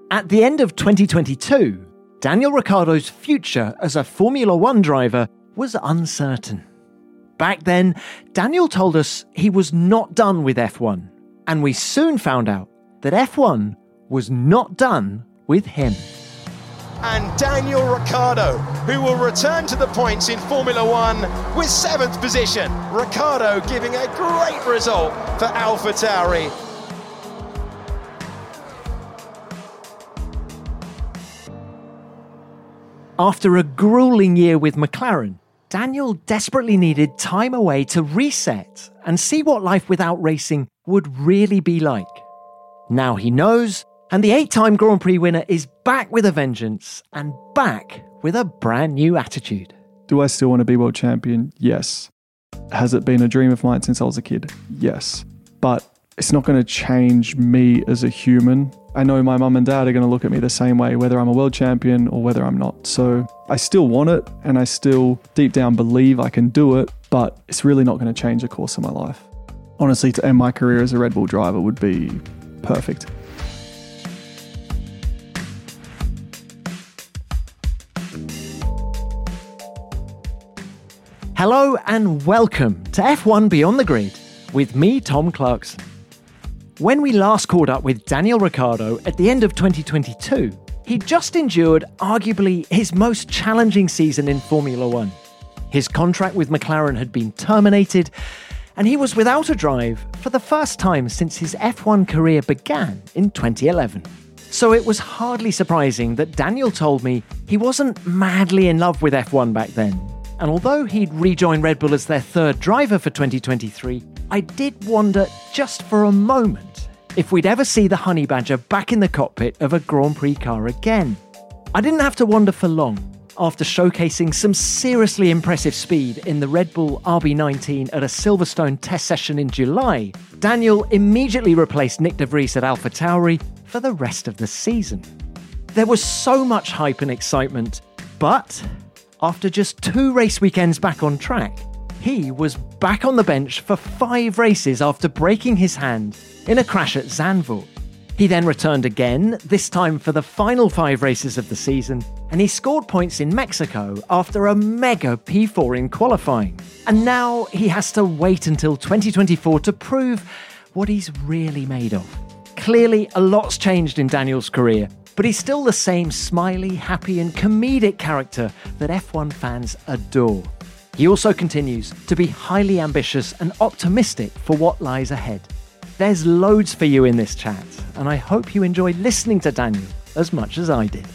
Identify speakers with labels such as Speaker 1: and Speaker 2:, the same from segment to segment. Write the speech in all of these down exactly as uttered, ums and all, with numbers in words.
Speaker 1: At the end of twenty twenty-two, Daniel Ricciardo's future as a Formula One driver was uncertain. Back then, Daniel told us he was not done with F one, and we soon found out that F one was not done with him.
Speaker 2: And Daniel Ricciardo, who will return to the points in Formula One with seventh position. Ricciardo giving a great result for AlphaTauri.
Speaker 1: After a grueling year with McLaren, Daniel desperately needed time away to reset and see what life without racing would really be like. Now he knows, and the eight-time Grand Prix winner is back with a vengeance and back with a brand new attitude.
Speaker 3: Do I still want to be world champion? Yes. Has it been a dream of mine since I was a kid? Yes. But it's not going to change me as a human. I know my mum and dad are going to look at me the same way, whether I'm a world champion or whether I'm not. So I still want it, and I still deep down believe I can do it, but it's really not going to change the course of my life. Honestly, to end my career as a Red Bull driver would be perfect.
Speaker 1: Hello and welcome to F one Beyond the Grid with me, Tom Clarkson. When we last caught up with Daniel Ricciardo at the end of twenty twenty-two, he'd just endured arguably his most challenging season in Formula One. His contract with McLaren had been terminated, and he was without a drive for the first time since his F one career began in twenty eleven. So it was hardly surprising that Daniel told me he wasn't madly in love with F one back then. And although he'd rejoin Red Bull as their third driver for twenty twenty-three, I did wonder just for a moment if we'd ever see the Honey Badger back in the cockpit of a Grand Prix car again. I didn't have to wonder for long. After showcasing some seriously impressive speed in the Red Bull R B nineteen at a Silverstone test session in July, Daniel immediately replaced Nick de Vries at AlphaTauri for the rest of the season. There was so much hype and excitement, but after just two race weekends back on track, he was back on the bench for five races after breaking his hand in a crash at Zandvoort. He then returned again, this time for the final five races of the season, and he scored points in Mexico after a mega P four in qualifying. And now he has to wait until twenty twenty-four to prove what he's really made of. Clearly, a lot's changed in Daniel's career, but he's still the same smiley, happy and comedic character that F one fans adore. He also continues to be highly ambitious and optimistic for what lies ahead. There's loads for you in this chat, and I hope you enjoy listening to Daniel as much as I did.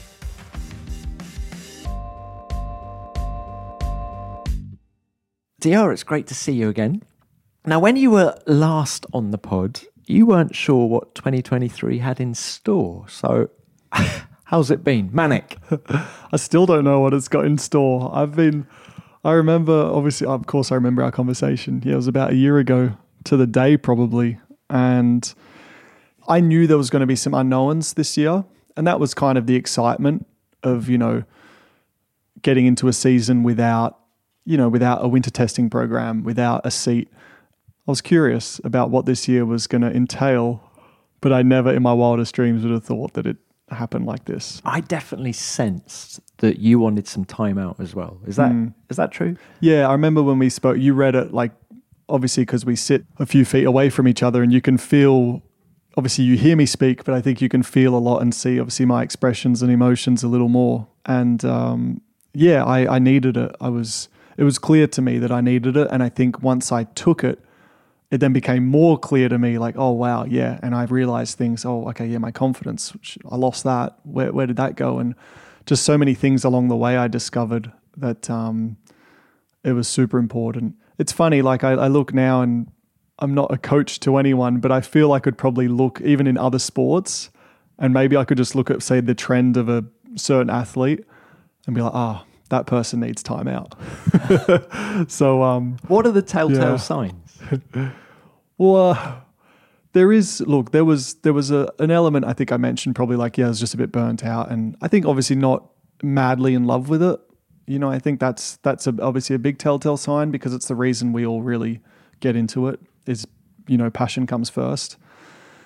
Speaker 1: Dior, it's great to see you again. Now, when you were last on the pod, you weren't sure what twenty twenty-three had in store, so how's it been? Manic?
Speaker 3: I still don't know what it's got in store. I've been, I remember, obviously, of course I remember our conversation. Yeah, it was about a year ago to the day probably. And I knew there was going to be some unknowns this year. And that was kind of the excitement of, you know, getting into a season without, you know, without a winter testing program, without a seat. I was curious about what this year was going to entail, but I never in my wildest dreams would have thought that it happened like this.
Speaker 1: I definitely sensed that you wanted some time out as well. Is that mm. is that true?
Speaker 3: Yeah, I remember when we spoke, you read it like, obviously because we sit a few feet away from each other and you can feel, obviously you hear me speak, but I think you can feel a lot and see obviously my expressions and emotions a little more. And um, yeah, I, I needed it. I was, it was clear to me that I needed it. And I think once I took it, it then became more clear to me like, oh, wow, yeah. And I realized things, oh, okay, yeah, my confidence, which I lost that. Where where did that go? And just so many things along the way I discovered that um, it was super important. It's funny, like I, I look now and I'm not a coach to anyone, but I feel I could probably look even in other sports and maybe I could just look at, say, the trend of a certain athlete and be like, ah, oh, that person needs time out. so, um,
Speaker 1: what are the telltale
Speaker 3: yeah.
Speaker 1: signs?
Speaker 3: well, uh, there is, look, there was there was a, an element I think I mentioned probably like, yeah, I was just a bit burnt out. And I think obviously not madly in love with it. You know, I think that's that's a, obviously a big telltale sign because it's the reason we all really get into it is, you know, passion comes first.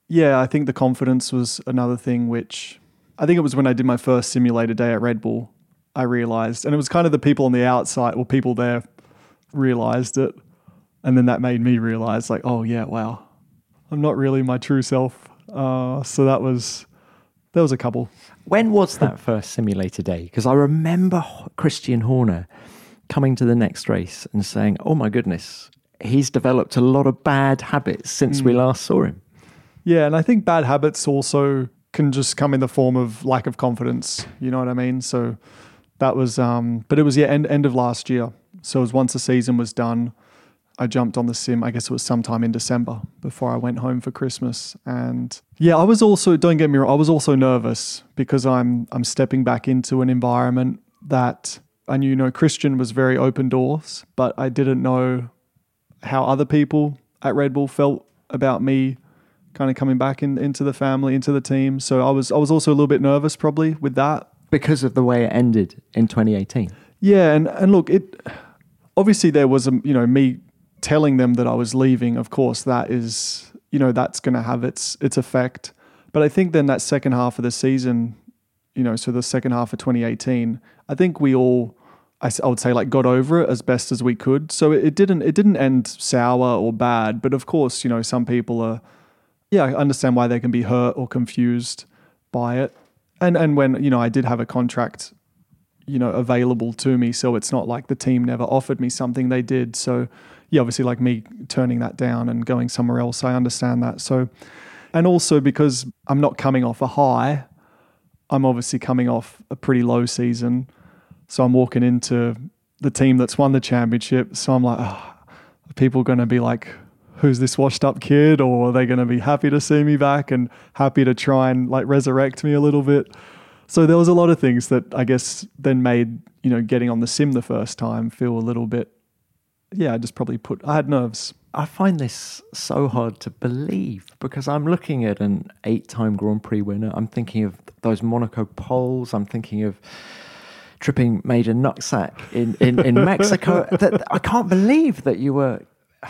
Speaker 3: yeah, I think the confidence was another thing, which I think it was when I did my first simulator day at Red Bull, I realized, and it was kind of the people on the outside, or people there realized it. And then that made me realize like, oh yeah, wow, I'm not really my true self. Uh, so that was, there was a couple.
Speaker 1: When was that first simulator day? Because I remember Christian Horner coming to the next race and saying, oh my goodness, he's developed a lot of bad habits since mm. we last saw him.
Speaker 3: Yeah, and I think bad habits also can just come in the form of lack of confidence. You know what I mean? So that was, um, but it was, yeah, end, end of last year. So it was once the season was done, I jumped on the sim, I guess it was sometime in December before I went home for Christmas. And yeah, I was also, don't get me wrong, I was also nervous because I'm I'm stepping back into an environment that I knew, you know, Christian was very open doors, but I didn't know how other people at Red Bull felt about me kind of coming back in, into the family, into the team. So I was I was also a little bit nervous probably with that.
Speaker 1: Because of the way it ended in twenty eighteen.
Speaker 3: Yeah, and, and look, it obviously there was, a you know, me telling them that I was leaving. Of course, that is, you know, that's going to have its its effect. But I think then that second half of the season, you know, so the second half of twenty eighteen, I think we all, I, I would say, like got over it as best as we could. So it, it didn't it didn't end sour or bad. But of course, you know, some people are, yeah, I understand why they can be hurt or confused by it. And and when, you know, I did have a contract, you know, available to me, so it's not like the team never offered me something, they did. So yeah, obviously like me turning that down and going somewhere else, I understand that. So, and also because I'm not coming off a high, I'm obviously coming off a pretty low season. So I'm walking into the team that's won the championship. So I'm like, oh, are people going to be like, who's this washed up kid? Or are they going to be happy to see me back and happy to try and like resurrect me a little bit? So there was a lot of things that I guess then made, you know, getting on the sim the first time feel a little bit, yeah, I just probably put, I had nerves.
Speaker 1: I find this so hard to believe because I'm looking at an eight-time Grand Prix winner. I'm thinking of those Monaco poles. I'm thinking of tripping Major Nutsack in, in, in Mexico. that, I can't believe that you were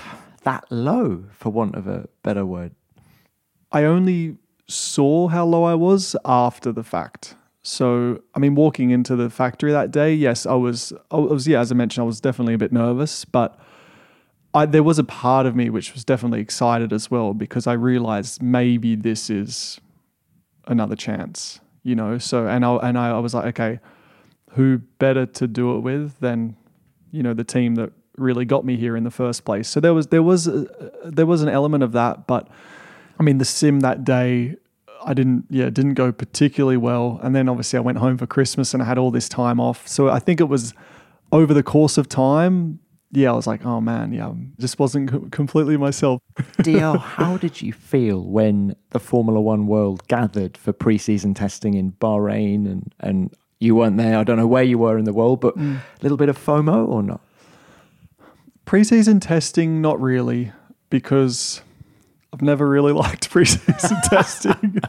Speaker 1: that low, for want of a better word.
Speaker 3: I only saw how low I was after the fact. So, I mean, walking into the factory that day, yes, I was, I was, yeah, as I mentioned, I was definitely a bit nervous, but I, there was a part of me which was definitely excited as well because I realized maybe this is another chance, you know? So, and I, and I, I was like, okay, who better to do it with than, you know, the team that really got me here in the first place. So there was, there was, a, there was an element of that, but I mean, the sim that day, I didn't, yeah, didn't go particularly well. And then obviously I went home for Christmas and I had all this time off. So I think it was over the course of time, yeah, I was like, oh man, yeah, just wasn't co- completely myself.
Speaker 1: D L, how did you feel when the Formula One world gathered for pre-season testing in Bahrain and, and you weren't there? I don't know where you were in the world, but mm. a little bit of FOMO or not?
Speaker 3: Pre-season testing, not really, because I've never really liked pre-season testing.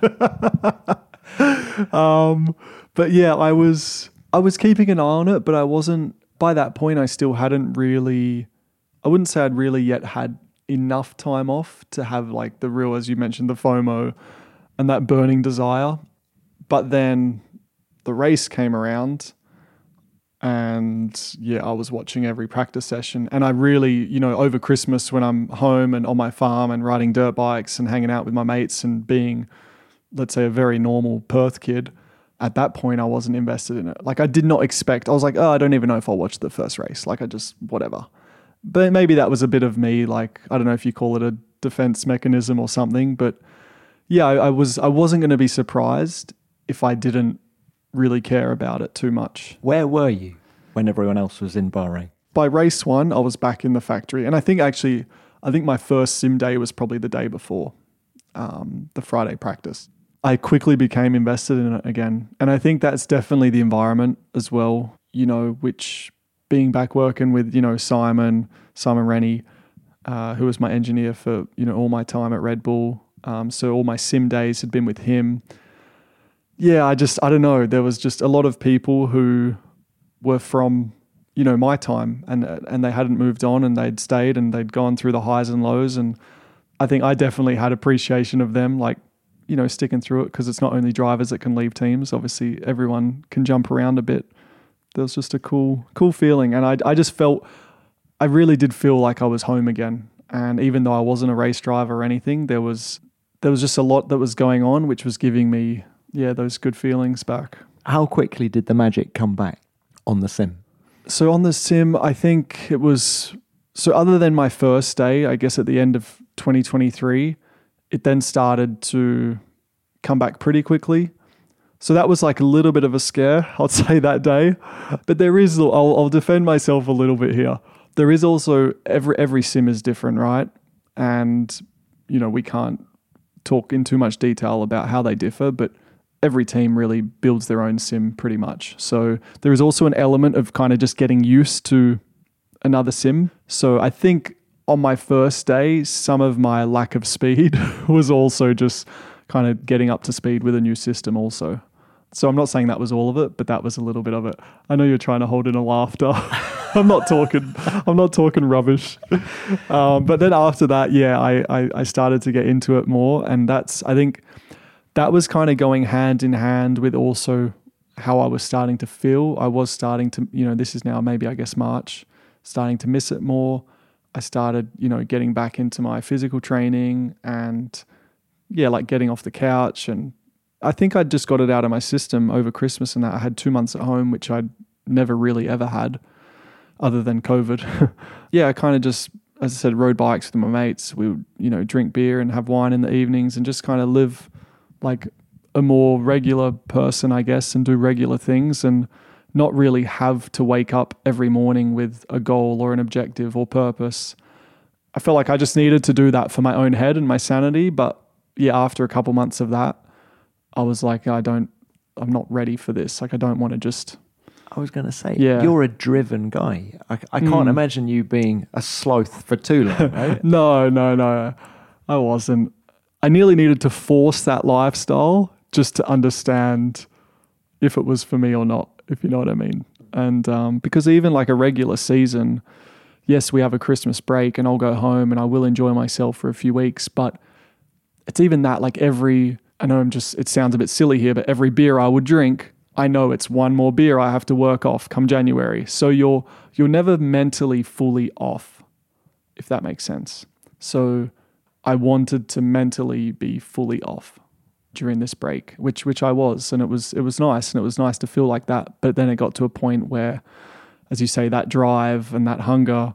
Speaker 3: um, but yeah, I was I was keeping an eye on it, but I wasn't, by that point, I still hadn't really, I wouldn't say I'd really yet had enough time off to have like the real, as you mentioned, the FOMO and that burning desire. But then the race came around and yeah, I was watching every practice session. And I really, you know, over Christmas when I'm home and on my farm and riding dirt bikes and hanging out with my mates and being, let's say, a very normal Perth kid, at that point I wasn't invested in it. Like I did not expect, I was like, oh, I don't even know if I'll watch the first race. Like I just, whatever. But maybe that was a bit of me, like, I don't know if you call it a defense mechanism or something, but yeah, I, I was, I wasn't going to be surprised if I didn't really care about it too much.
Speaker 1: Where were you when everyone else was in Bahrain?
Speaker 3: By race one, I was back in the factory. And I think actually, I think my first sim day was probably the day before, um, the Friday practice. I quickly became invested in it again. And I think that's definitely the environment as well, you know, which being back working with, you know, Simon, Simon Rennie, uh, who was my engineer for, you know, all my time at Red Bull. Um, so all my sim days had been with him. Yeah, I just, I don't know. There was just a lot of people who were from, you know, my time and and they hadn't moved on and they'd stayed and they'd gone through the highs and lows. And I think I definitely had appreciation of them, like, you know, sticking through it, because it's not only drivers that can leave teams. Obviously, everyone can jump around a bit. There was just a cool, cool feeling. And I, I just felt, I really did feel like I was home again. And even though I wasn't a race driver or anything, there was, there was just a lot that was going on, which was giving me, yeah, those good feelings back.
Speaker 1: How quickly did the magic come back on the sim?
Speaker 3: So on the sim, I think it was, so other than my first day, I guess at the end of twenty twenty-three, it then started to come back pretty quickly. So that was like a little bit of a scare, I'd say, that day. But there is, I'll, I'll defend myself a little bit here. There is also, every every sim is different, right? And, you know, we can't talk in too much detail about how they differ, but every team really builds their own sim pretty much. So there is also an element of kind of just getting used to another sim. So I think on my first day, some of my lack of speed was also just kind of getting up to speed with a new system also. So I'm not saying that was all of it, but that was a little bit of it. I know you're trying to hold in a laughter. I'm not talking, I'm not talking rubbish. Um, but then after that, yeah, I, I, I started to get into it more. And that's, I think that was kind of going hand in hand with also how I was starting to feel. I was starting to, you know, this is now maybe I guess March, starting to miss it more. I started, you know, getting back into my physical training and yeah, like getting off the couch. And I think I just got it out of my system over Christmas and that. I had two months at home, which I'd never really ever had other than COVID. Yeah, I kind of just, as I said, rode bikes with my mates. We would, you know, drink beer and have wine in the evenings and just kind of live like a more regular person, I guess, and do regular things and not really have to wake up every morning with a goal or an objective or purpose. I felt like I just needed to do that for my own head and my sanity. But yeah, after a couple months of that, I was like, I don't, I'm not ready for this. Like, I don't want to just...
Speaker 1: I was going to say,
Speaker 3: yeah.
Speaker 1: You're a driven guy. I, I can't
Speaker 3: Mm.
Speaker 1: imagine you being a sloth for too long, right?
Speaker 3: No, no, no. I wasn't. I nearly needed to force that lifestyle just to understand if it was for me or not, if you know what I mean. And um, because even like a regular season, yes, we have a Christmas break and I'll go home and I will enjoy myself for a few weeks. But it's even that, like every, I know I'm just, it sounds a bit silly here, but every beer I would drink, I know it's one more beer I have to work off come January. So you're you're never mentally fully off, if that makes sense. So I wanted to mentally be fully off during this break, which which I was, and it was it was nice, and it was nice to feel like that. But then it got to a point where, as you say, that drive and that hunger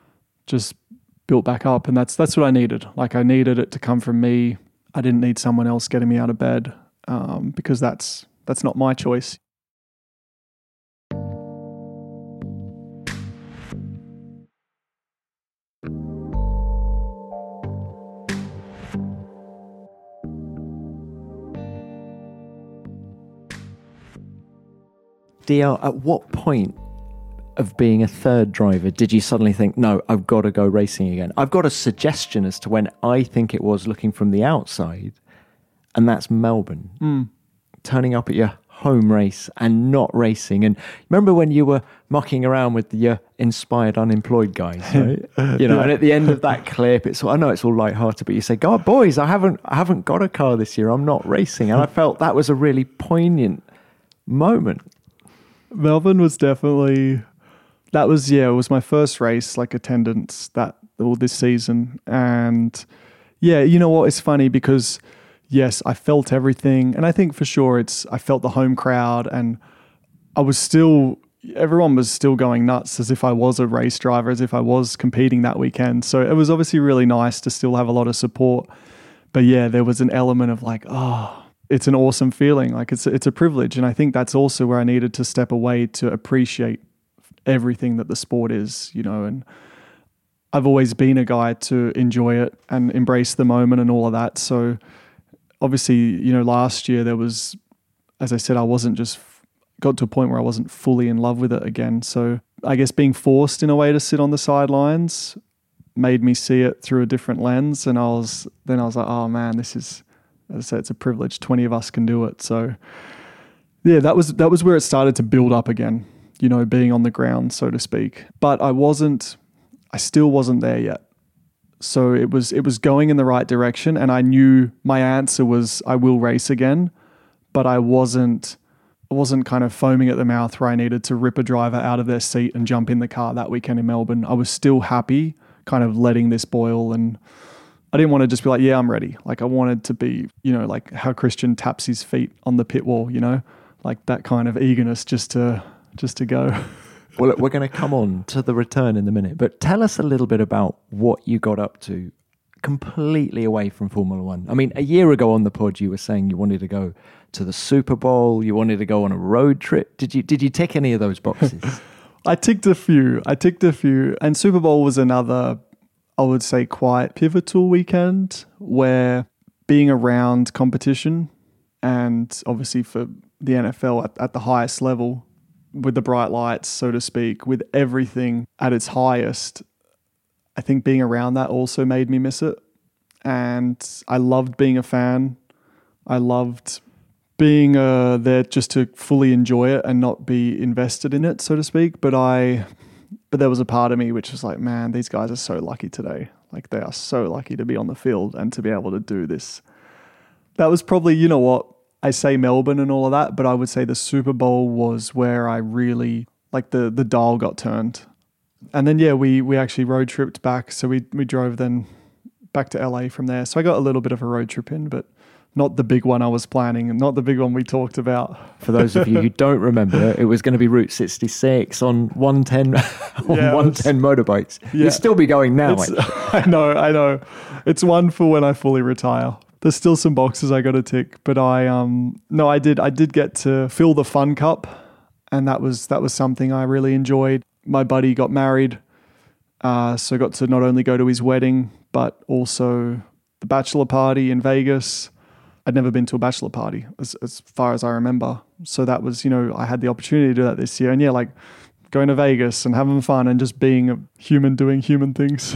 Speaker 3: just built back up, and that's that's what I needed. Like I needed it to come from me. I didn't need someone else getting me out of bed um, because that's that's not my choice.
Speaker 1: D L, at what point of being a third driver did you suddenly think, no, I've got to go racing again? I've got a suggestion as to when I think it was looking from the outside, and that's Melbourne.
Speaker 3: Mm.
Speaker 1: Turning up at your home race and not racing. And remember when you were mucking around with the uh, inspired unemployed guys, right? You know,
Speaker 3: Yeah.
Speaker 1: and at the end of that clip, it's I know it's all lighthearted, but you say, God, boys, I haven't I haven't got a car this year. I'm not racing. And I felt that was a really poignant moment.
Speaker 3: Melbourne was definitely, that was, yeah, it was my first race, like attendance that, all this season. And yeah, you know what, it's funny because yes, I felt everything. And I think for sure it's, I felt the home crowd and I was still, everyone was still going nuts as if I was a race driver, as if I was competing that weekend. So it was obviously really nice to still have a lot of support. But yeah, there was an element of like, oh, it's an awesome feeling. Like it's it's a privilege. And I think that's also where I needed to step away to appreciate everything that the sport is, you know, and I've always been a guy to enjoy it and embrace the moment and all of that. So obviously, you know, last year there was, as I said, I wasn't just, got to a point where I wasn't fully in love with it again. So I guess being forced in a way to sit on the sidelines made me see it through a different lens. And I was, then I was like, oh man, this is, as I said, it's a privilege. twenty of us can do it. So yeah, that was, that was where it started to build up again, you know, being on the ground, so to speak. But I wasn't, I still wasn't there yet. So it was it was going in the right direction, and I knew my answer was I will race again, but I wasn't I wasn't kind of foaming at the mouth where I needed to rip a driver out of their seat and jump in the car that weekend in Melbourne. I was still happy, kind of letting this boil, and I didn't want to just be like, yeah, I'm ready. Like I wanted to be, you know, like how Christian taps his feet on the pit wall, you know, like that kind of eagerness just to just to go.
Speaker 1: Well, look, we're going to come on to the return in a minute, but tell us a little bit about what you got up to completely away from Formula One. I mean, a year ago on the pod, you were saying you wanted to go to the Super Bowl, you wanted to go on a road trip. Did you did you tick any of those boxes?
Speaker 3: I ticked a few. I ticked a few. And Super Bowl was another, I would say, quite pivotal weekend where being around competition and obviously for the N F L at, at the highest level, with the bright lights, so to speak, with everything at its highest, I think being around that also made me miss it. And I loved being a fan. I loved being uh, there just to fully enjoy it and not be invested in it, so to speak. But I, but there was a part of me which was like, man, these guys are so lucky today. Like they are so lucky to be on the field and to be able to do this. That was probably, you know what, I say Melbourne and all of that, but I would say the Super Bowl was where I really, like the the dial got turned. And then, yeah, we we actually road tripped back. So we, we drove then back to L A from there. So I got a little bit of a road trip in, but not the big one I was planning and not the big one we talked about.
Speaker 1: For those of you who don't remember, it was going to be Route sixty-six on one ten on
Speaker 3: yeah,
Speaker 1: one ten was, motorbikes.
Speaker 3: Yeah.
Speaker 1: You'll still be going now.
Speaker 3: I know, I know. It's one for when I fully retire. There's still some boxes I got to tick, but I um no, I did I did get to fill the Fun Cup, and that was that was something I really enjoyed. My buddy got married, uh, so I got to not only go to his wedding, but also the bachelor party in Vegas. I'd never been to a bachelor party as as far as I remember, so that was, you know, I had the opportunity to do that this year, and yeah, like going to Vegas and having fun and just being a human doing human things.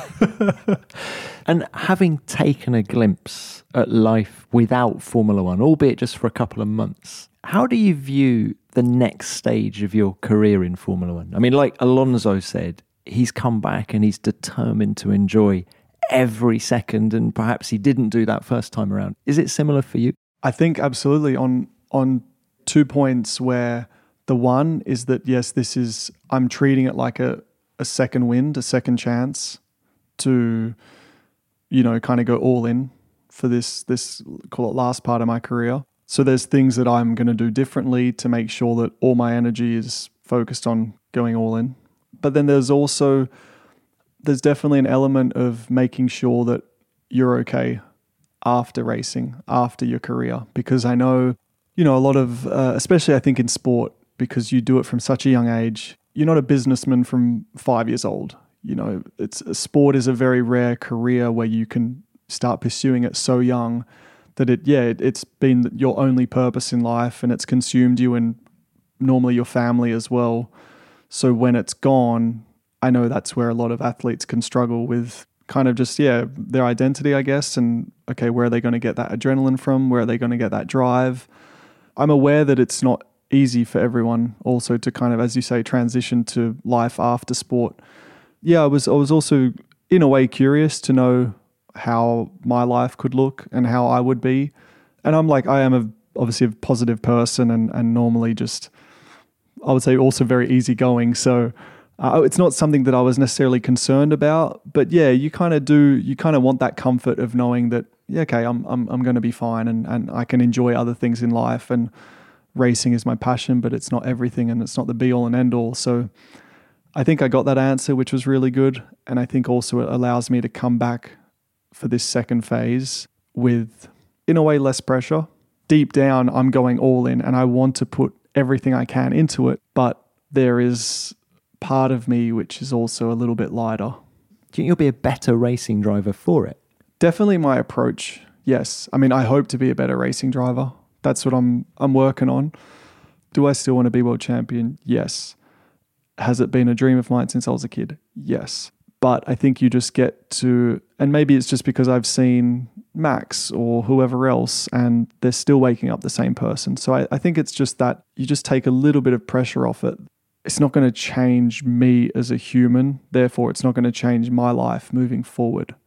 Speaker 1: And having taken a glimpse at life without Formula One, albeit just for a couple of months, how do you view the next stage of your career in Formula One? I mean, like Alonso said, he's come back and he's determined to enjoy every second, and perhaps he didn't do that first time around. Is it similar for you?
Speaker 3: I think absolutely on on two points where the one is that, yes, this is, I'm treating it like a, a second wind, a second chance to, you know, kind of go all in for this, this, call it last part of my career. So there's things that I'm going to do differently to make sure that all my energy is focused on going all in. But then there's also, there's definitely an element of making sure that you're okay after racing, after your career. Because I know, you know, a lot of, uh, especially I think in sport, because you do it from such a young age, you're not a businessman from five years old. You know, it's sport is a very rare career where you can start pursuing it so young that it, yeah, it, it's been your only purpose in life, and it's consumed you and normally your family as well. So when it's gone, I know that's where a lot of athletes can struggle with kind of just, yeah, their identity, I guess. And okay, where are they going to get that adrenaline from? Where are they going to get that drive? I'm aware that it's not easy for everyone also to kind of, as you say, transition to life after sport. Yeah, I was I was also in a way curious to know how my life could look and how I would be. And I'm like, I am a, obviously a positive person and, and normally just, I would say also very easygoing. So uh, it's not something that I was necessarily concerned about. But yeah, you kind of do, you kind of want that comfort of knowing that, yeah, okay, I'm I'm I'm going to be fine and, and I can enjoy other things in life. And racing is my passion, but it's not everything and it's not the be all and end all. So I think I got that answer, which was really good. And I think also it allows me to come back for this second phase with, in a way, less pressure. Deep down, I'm going all in and I want to put everything I can into it. But there is part of me which is also a little bit lighter.
Speaker 1: Do you think you'll be a better racing driver for it?
Speaker 3: Definitely my approach, yes. I mean, I hope to be a better racing driver. That's what I'm I'm working on. Do I still want to be world champion? Yes. Has it been a dream of mine since I was a kid? Yes. But I think you just get to, and maybe it's just because I've seen Max or whoever else and they're still waking up the same person. So I, I think it's just that you just take a little bit of pressure off it. It's not going to change me as a human. Therefore, it's not going to change my life moving forward.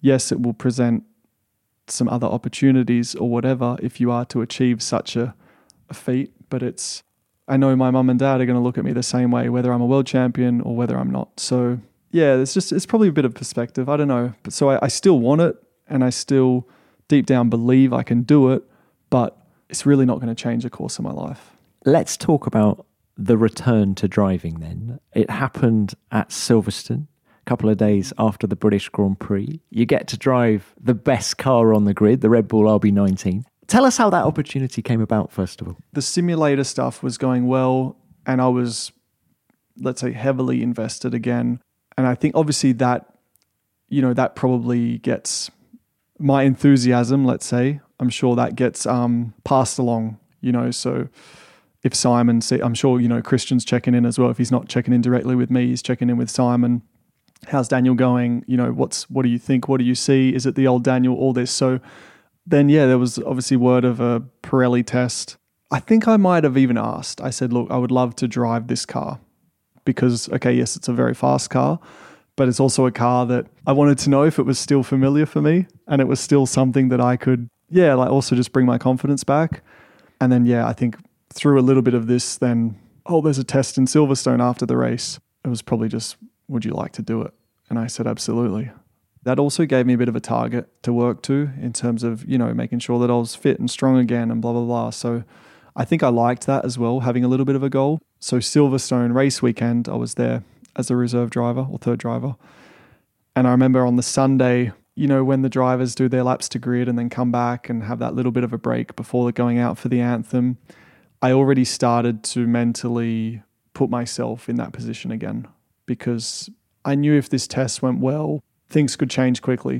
Speaker 3: yes, it will present some other opportunities or whatever if you are to achieve such a, a feat. But it's, I know my mum and dad are going to look at me the same way, whether I'm a world champion or whether I'm not. So yeah, it's just, it's probably a bit of perspective. I don't know. But so I, I still want it, and I still deep down believe I can do it, but it's really not going to change the course of my life.
Speaker 1: Let's talk about the return to driving then. It happened at Silverstone a couple of days after the British Grand Prix. You get to drive the best car on the grid, the Red Bull R B nineteen. Tell us how that opportunity came about, first of all.
Speaker 3: The simulator stuff was going well, and I was, let's say, heavily invested again. And I think obviously that, you know, that probably gets my enthusiasm, let's say. I'm sure that gets um, passed along, you know. So if Simon, see, I'm sure, you know, Christian's checking in as well. If he's not checking in directly with me, he's checking in with Simon. How's Daniel going? You know, what's what do you think? What do you see? Is it the old Daniel? All this. So then, yeah, there was obviously word of a Pirelli test. I think I might have even asked. I said, look, I would love to drive this car because, okay, yes, it's a very fast car, but it's also a car that I wanted to know if it was still familiar for me and it was still something that I could, yeah, like also just bring my confidence back. And then, yeah, I think through a little bit of this, then, oh, there's a test in Silverstone after the race. It was probably just, would you like to do it? And I said, absolutely. That also gave me a bit of a target to work to in terms of, you know, making sure that I was fit and strong again and blah, blah, blah. So I think I liked that as well, having a little bit of a goal. So Silverstone race weekend, I was there as a reserve driver or third driver. And I remember on the Sunday, you know, when the drivers do their laps to grid and then come back and have that little bit of a break before they're going out for the anthem, I already started to mentally put myself in that position again, because I knew if this test went well, things could change quickly.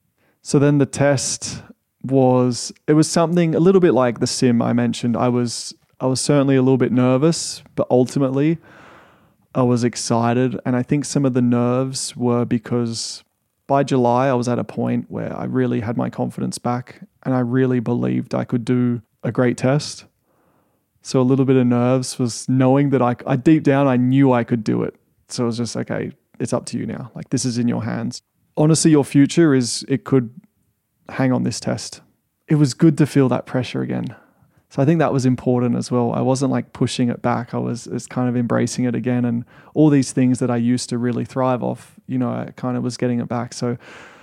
Speaker 3: So then the test was, it was something a little bit like the sim I mentioned. I was I was certainly a little bit nervous, but ultimately I was excited. And I think some of the nerves were because by July I was at a point where I really had my confidence back and I really believed I could do a great test. So a little bit of nerves was knowing that I, I deep down, I knew I could do it. So it was just, okay, it's up to you now. Like, this is in your hands. Honestly, your future is, it could hang on this test. It was good to feel that pressure again. So I think that was important as well. I wasn't like pushing it back. I was, was kind of embracing it again. And all these things that I used to really thrive off, you know, I kind of was getting it back. So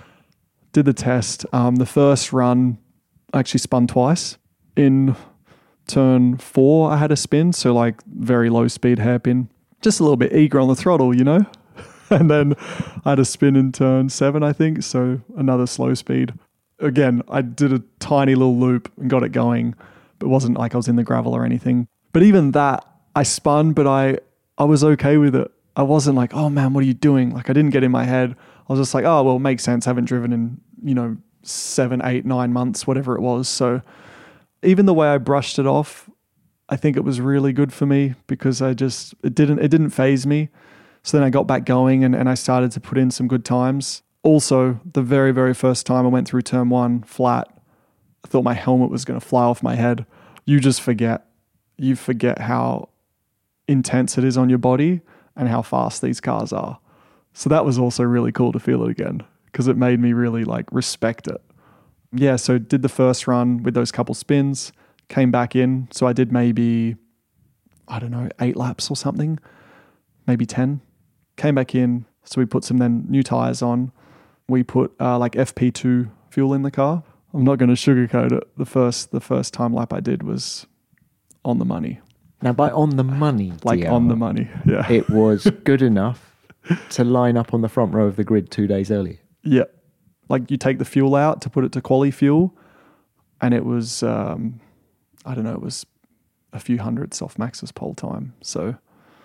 Speaker 3: did the test. Um, the first run, I actually spun twice. In turn four, I had a spin. So like very low speed hairpin. Just a little bit eager on the throttle, you know? And then I had a spin in turn seven, I think. So another slow speed. Again, I did a tiny little loop and got it going. But it wasn't like I was in the gravel or anything. But even that, I spun, but I, I was okay with it. I wasn't like, oh man, what are you doing? Like, I didn't get in my head. I was just like, oh, well, it makes sense. I haven't driven in, you know, seven, eight, nine months, whatever it was. So even the way I brushed it off, I think it was really good for me because I just, it didn't, it didn't faze me. So then I got back going and, and I started to put in some good times. Also, the very, very first time I went through turn one flat, I thought my helmet was going to fly off my head. You just forget. You forget how intense it is on your body and how fast these cars are. So that was also really cool to feel it again because it made me really like respect it. Yeah, so did the first run with those couple spins, came back in. So I did maybe, I don't know, eight laps or something, maybe ten. Came back in. So we put some then new tires on. We put uh, like F P two fuel in the car. I'm not going to sugarcoat it. The first the first time lap I did was on the money.
Speaker 1: Now, by on the money,
Speaker 3: like
Speaker 1: D L,
Speaker 3: on the money, yeah.
Speaker 1: It was good enough to line up on the front row of the grid two days earlier.
Speaker 3: Yeah. Like you take the fuel out to put it to quali fuel, and it was, um, I don't know, it was a few hundredths off Max's pole time. So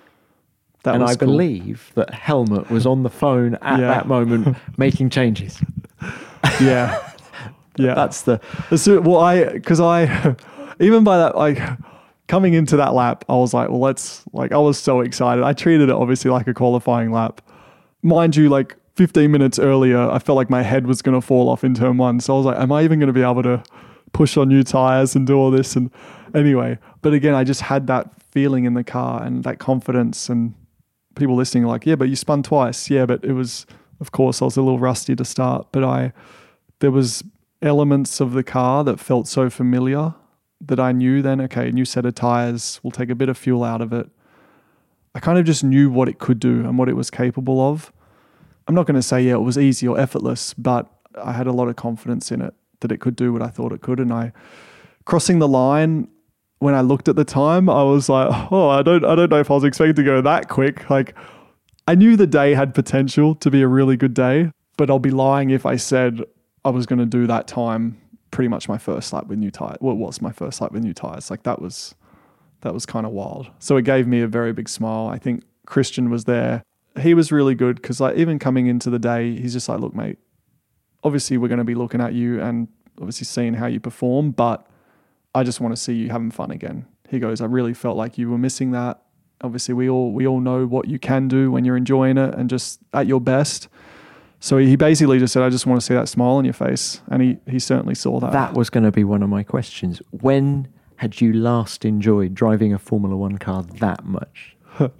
Speaker 3: that
Speaker 1: and
Speaker 3: was
Speaker 1: I
Speaker 3: cool.
Speaker 1: believe that Helmut was on the phone at
Speaker 3: Yeah.
Speaker 1: that moment making changes.
Speaker 3: Yeah. Yeah.
Speaker 1: That's the...
Speaker 3: So, well, I, because I, even by that, like, coming into that lap, I was like, well, let's, like, I was so excited. I treated it obviously like a qualifying lap. Mind you, like, fifteen minutes earlier, I felt like my head was going to fall off in turn one. So I was like, am I even going to be able to push on new tires and do all this? And anyway, but again, I just had that feeling in the car and that confidence, and people listening are like, yeah, but you spun twice. Yeah, but it was Of course, I was a little rusty to start, but I there was elements of the car that felt so familiar that I knew then, okay, new set of tires, we'll take a bit of fuel out of it. I kind of just knew what it could do and what it was capable of. I'm not going to say, yeah, it was easy or effortless, but I had a lot of confidence in it that it could do what I thought it could. And I, crossing the line, when I looked at the time, I was like, oh, I don't, I don't know if I was expecting to go that quick. Like, I knew the day had potential to be a really good day, but I'll be lying if I said I was going to do that time pretty much my first lap with new tires. Well, it was my first lap with new tires. Like that was, that was kind of wild. So it gave me a very big smile. I think Christian was there. He was really good because like even coming into the day, he's just like, look, mate, obviously we're going to be looking at you and obviously seeing how you perform, but I just want to see you having fun again. He goes, I really felt like you were missing that. Obviously we all, we all know what you can do when you're enjoying it and just at your best. So he basically just said, I just want to see that smile on your face. And he, he certainly saw that.
Speaker 1: That was going to be one of my questions. When had you last enjoyed driving a Formula One car that much?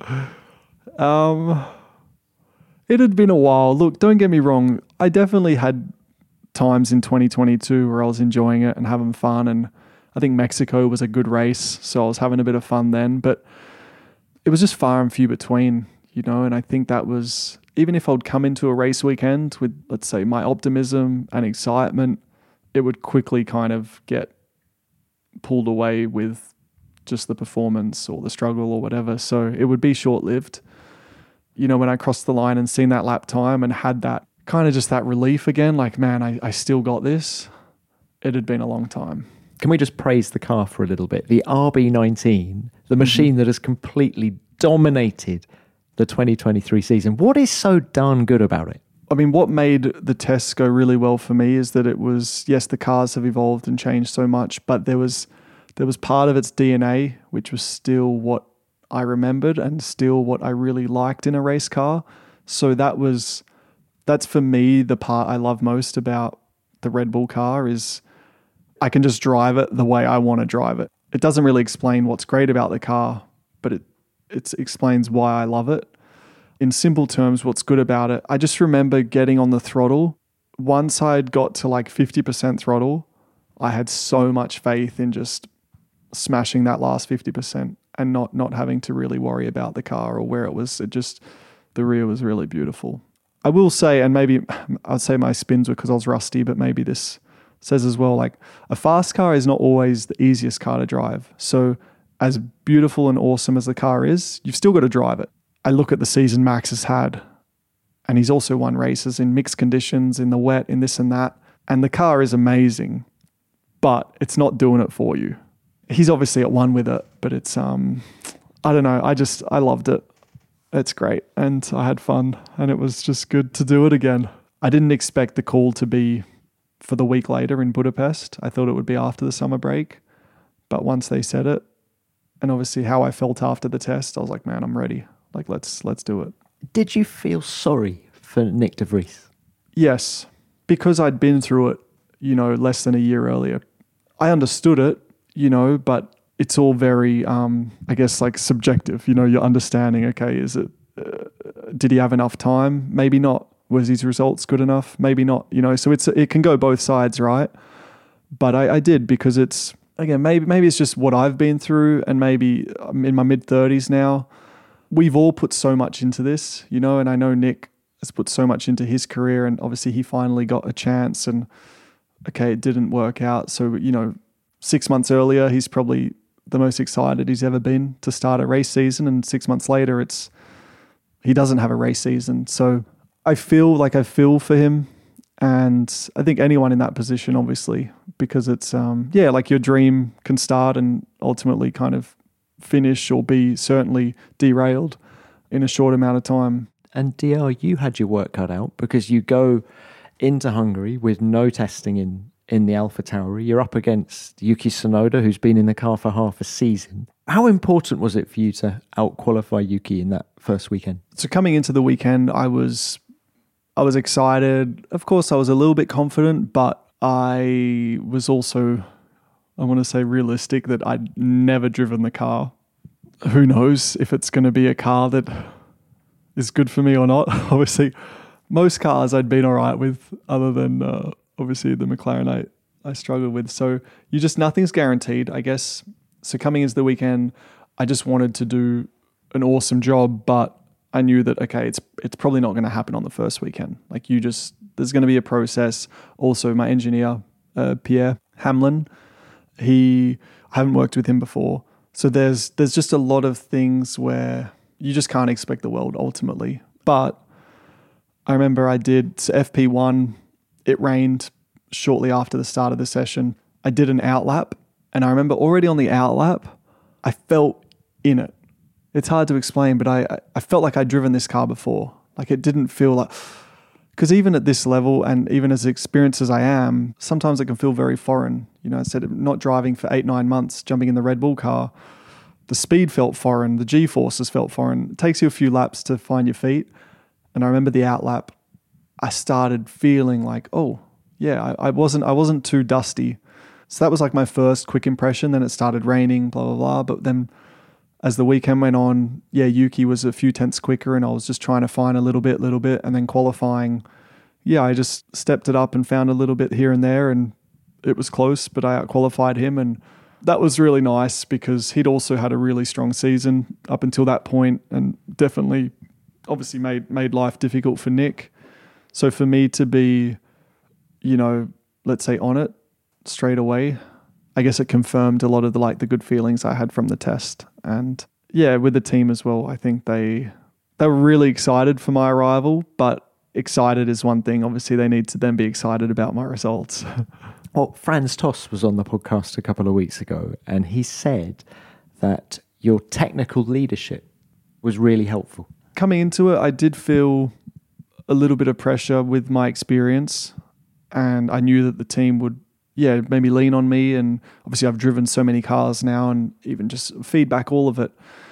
Speaker 3: um, it had been a while. Look, don't get me wrong. I definitely had times in twenty twenty-two where I was enjoying it and having fun. And I think Mexico was a good race. So I was having a bit of fun then. But it was just far and few between, you know, and I think that was... Even if I'd come into a race weekend with, let's say, my optimism and excitement, it would quickly kind of get pulled away with just the performance or the struggle or whatever. So it would be short-lived. You know, when I crossed the line and seen that lap time and had that kind of just that relief again, like, man, I, I still got this. It had been a long time.
Speaker 1: Can we just praise the car for a little bit? The R B nineteen, the machine mm-hmm. that has completely dominated the twenty twenty-three season. What is so darn good about it?
Speaker 3: I mean, what made the tests go really well for me is that it was, yes, the cars have evolved and changed so much, but there was there was part of its D N A, which was still what I remembered and still what I really liked in a race car. So that was, that's for me the part I love most about the Red Bull car is I can just drive it the way I want to drive it. It doesn't really explain what's great about the car, but it It explains why I love it. In simple terms, what's good about it, I just remember getting on the throttle. Once I'd got to like fifty percent throttle, I had so much faith in just smashing that last fifty percent and not not having to really worry about the car or where it was. It just, the rear was really beautiful. I will say, and maybe I'd say my spins were because I was rusty, but maybe this says as well, like a fast car is not always the easiest car to drive. So as beautiful and awesome as the car is, you've still got to drive it. I look at the season Max has had, and he's also won races in mixed conditions, in the wet, in this and that. And the car is amazing, but it's not doing it for you. He's obviously at one with it, but it's, um, I don't know. I just, I loved it. It's great. And I had fun, and it was just good to do it again. I didn't expect the call to be for the week later in Budapest. I thought it would be after the summer break, but once they said it, and obviously how I felt after the test, I was like, man, I'm ready. Like, let's let's do it.
Speaker 1: Did you feel sorry for Nyck de Vries?
Speaker 3: Yes, because I'd been through it, you know, less than a year earlier. I understood it, you know, but it's all very, um, I guess, like subjective. You know, you're understanding, okay, is it, uh, did he have enough time? Maybe not. Was his results good enough? Maybe not, you know. So it's it can go both sides, right? But I, I did because it's, again, maybe maybe it's just what I've been through, and maybe I'm in my mid-thirties now. We've all put so much into this, you know, and I know Nyck has put so much into his career, and obviously he finally got a chance, and okay, it didn't work out. So, you know, six months earlier, he's probably the most excited he's ever been to start a race season, and six months later, it's he doesn't have a race season. So I feel like I feel for him. And I think anyone in that position, obviously, because it's, um, yeah, like your dream can start and ultimately kind of finish or be certainly derailed in a short amount of time.
Speaker 1: And D R, you had your work cut out because you go into Hungary with no testing in, in the AlphaTauri. You're up against Yuki Tsunoda, who's been in the car for half a season. How important was it for you to out-qualify Yuki in that first weekend?
Speaker 3: So coming into the weekend, I was... I was excited. Of course, I was a little bit confident, but I was also, I want to say realistic that I'd never driven the car. Who knows if it's going to be a car that is good for me or not. Obviously, most cars I'd been all right with, other than uh, obviously the McLaren I, I struggled with. So you just, nothing's guaranteed, I guess. So coming into the weekend, I just wanted to do an awesome job, but I knew that, okay, it's it's probably not going to happen on the first weekend. Like you just, there's going to be a process. Also, my engineer, uh, Pierre Hamlin, he, I haven't worked with him before. So there's there's just a lot of things where you just can't expect the world ultimately. But I remember I did so F P one, it rained shortly after the start of the session. I did an outlap, and I remember already on the outlap, I felt in it. It's hard to explain, but I, I felt like I'd driven this car before. Like it didn't feel like, because even at this level and even as experienced as I am, sometimes it can feel very foreign. You know, instead of not driving for eight, nine months, jumping in the Red Bull car, the speed felt foreign, the G-forces felt foreign. It takes you a few laps to find your feet. And I remember the outlap, I started feeling like, oh, yeah, I, I wasn't I wasn't too dusty. So that was like my first quick impression. Then it started raining, blah, blah, blah. But then as the weekend went on, yeah, Yuki was a few tenths quicker and I was just trying to find a little bit, little bit. And then qualifying, yeah, I just stepped it up and found a little bit here and there and it was close, but I out-qualified him. And that was really nice because he'd also had a really strong season up until that point and definitely obviously made, made life difficult for Nick. So for me to be, you know, let's say on it straight away, I guess it confirmed a lot of the like the good feelings I had from the test. And yeah, with the team as well, I think they they were really excited for my arrival, but excited is one thing. Obviously, they need to then be excited about my results.
Speaker 1: Well, Franz Tost was on the podcast a couple of weeks ago, and he said that your technical leadership was really helpful.
Speaker 3: Coming into it, I did feel a little bit of pressure with my experience, and I knew that the team would yeah, maybe lean on me. And obviously I've driven so many cars now and even just feedback, all of it.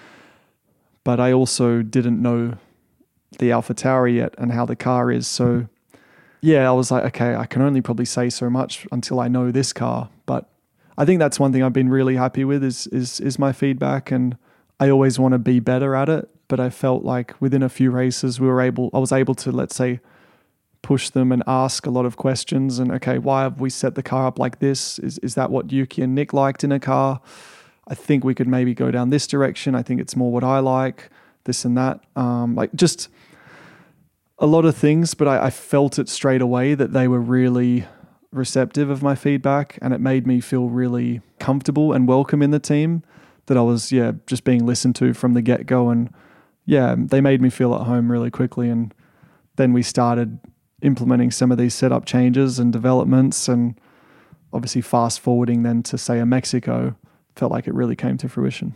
Speaker 3: But I also didn't know the AlphaTauri yet and how the car is. So yeah, I was like, okay, I can only probably say so much until I know this car. But I think that's one thing I've been really happy with is is is my feedback. And I always want to be better at it. But I felt like within a few races, we were able, I was able to, let's say, push them and ask a lot of questions and okay, why have we set the car up like this? Is is that what Yuki and Nick liked in a car? I think we could maybe go down this direction. I think it's more what I like, this and that. Um, like just a lot of things, but I, I felt it straight away that they were really receptive of my feedback and it made me feel really comfortable and welcome in the team, that I was, yeah, just being listened to from the get-go. And yeah, they made me feel at home really quickly. And then we started implementing some of these setup changes and developments, and obviously fast forwarding then to say a Mexico, felt like it really came to fruition.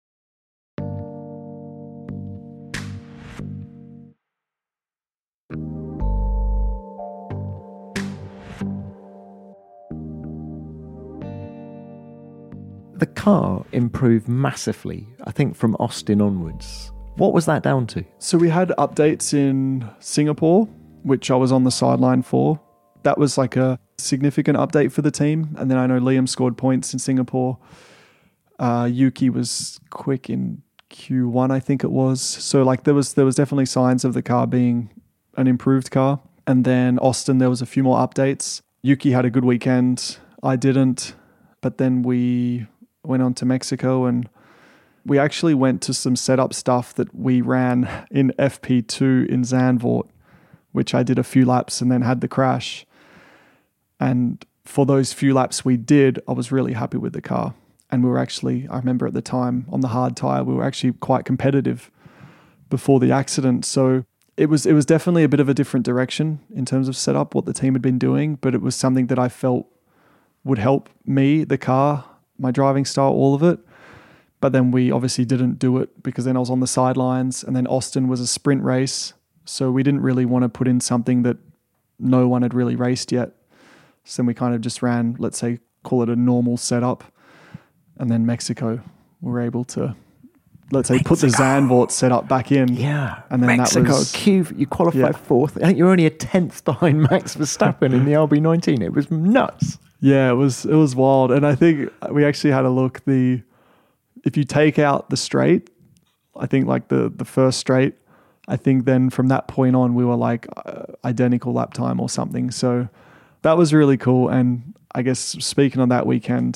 Speaker 1: The car improved massively, I think, from Austin onwards. What was that down to?
Speaker 3: So we had updates in Singapore, which I was on the sideline for. That was like a significant update for the team. And then I know Liam scored points in Singapore. Uh, Yuki was quick in Q one, I think it was. So like there was there was definitely signs of the car being an improved car. And then Austin, there was a few more updates. Yuki had a good weekend. I didn't. But then we went on to Mexico and we actually went to some setup stuff that we ran in F P two in Zandvoort, which I did a few laps and then had the crash. And for those few laps we did, I was really happy with the car. And we were actually, I remember at the time on the hard tire, we were actually quite competitive before the accident. So it was it was definitely a bit of a different direction in terms of setup, what the team had been doing, but it was something that I felt would help me, the car, my driving style, all of it. But then we obviously didn't do it because then I was on the sidelines, and then Austin was a sprint race. So we didn't really want to put in something that no one had really raced yet. So then we kind of just ran, let's say, call it a normal setup. And then Mexico, we were able to, let's say, Mexico. Put the Zandvoort setup back in.
Speaker 1: Yeah.
Speaker 3: And then
Speaker 1: Mexico,
Speaker 3: that was,
Speaker 1: Q, you qualified yeah. fourth. I think you're only a tenth behind Max Verstappen in the R B nineteen. It was nuts.
Speaker 3: Yeah, it was it was wild. And I think we actually had a look. The if you take out the straight, I think like the, the first straight, I think then from that point on, we were like uh, identical lap time or something. So that was really cool. And I guess speaking on that weekend,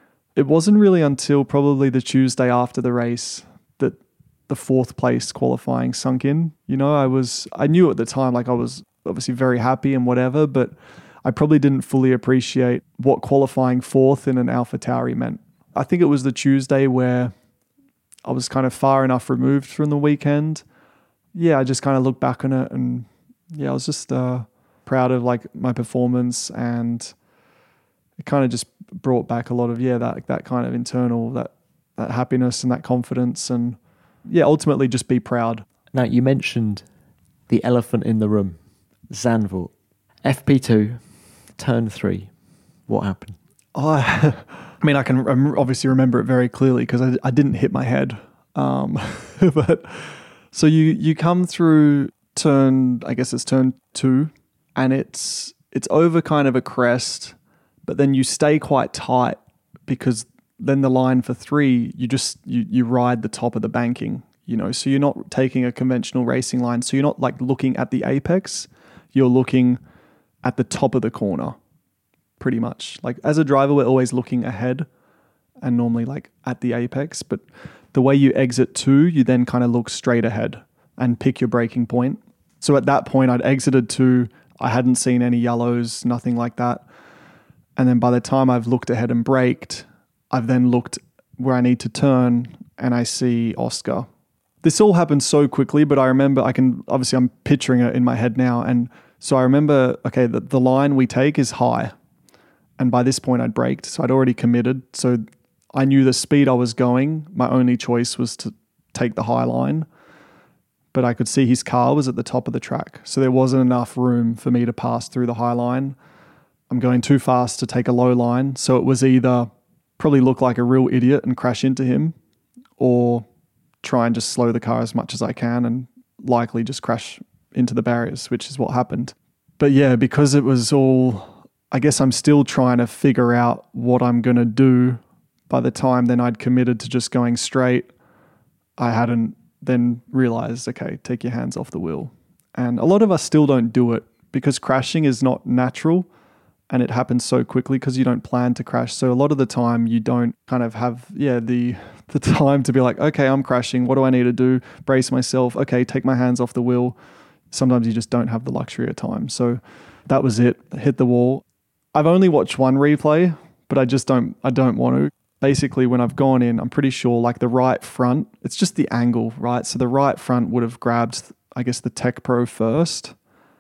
Speaker 3: it wasn't really until probably the Tuesday after the race that the fourth place qualifying sunk in. You know, I was, I knew at the time, like I was obviously very happy and whatever, but I probably didn't fully appreciate what qualifying fourth in an AlphaTauri meant. I think it was the Tuesday where I was kind of far enough removed from the weekend. Yeah, I just kind of looked back on it and yeah, I was just uh, proud of like my performance, and it kind of just brought back a lot of, yeah, that that kind of internal, that that happiness and that confidence, and yeah, ultimately just be proud.
Speaker 1: Now, you mentioned the elephant in the room, Zandvoort. F P two, turn three. What happened?
Speaker 3: Oh, I mean, I can obviously remember it very clearly because I, I didn't hit my head. Um, but so you you come through turn, I guess it's turn two, and it's it's over kind of a crest, but then you stay quite tight because then the line for three, you just you you ride the top of the banking, you know. So you're not taking a conventional racing line. So you're not like looking at the apex. You're looking at the top of the corner, pretty much. Like as a driver, we're always looking ahead and normally like at the apex, but the way you exit two, you then kind of look straight ahead and pick your braking point. So at that point, I'd exited two. I hadn't seen any yellows, nothing like that. And then by the time I've looked ahead and braked, I've then looked where I need to turn and I see Oscar. This all happened so quickly, but I remember I can, obviously I'm picturing it in my head now. And so I remember, okay, the, the line we take is high. And by this point I'd braked, so I'd already committed. So I knew the speed I was going, my only choice was to take the high line. But I could see his car was at the top of the track. So there wasn't enough room for me to pass through the high line. I'm going too fast to take a low line. So it was either probably look like a real idiot and crash into him, or try and just slow the car as much as I can and likely just crash into the barriers, which is what happened. But yeah, because it was all, I guess I'm still trying to figure out what I'm going to do. By the time then I'd committed to just going straight, I hadn't then realized, okay, take your hands off the wheel. And a lot of us still don't do it because crashing is not natural and it happens so quickly because you don't plan to crash. So a lot of the time you don't kind of have, yeah, the the time to be like, okay, I'm crashing. What do I need to do? Brace myself. Okay, take my hands off the wheel. Sometimes you just don't have the luxury of time. So that was it. Hit the wall. I've only watched one replay, but I just don't, I don't want to. Basically, when I've gone in, I'm pretty sure like the right front, it's just the angle, right? So the right front would have grabbed, I guess, the Tech Pro first,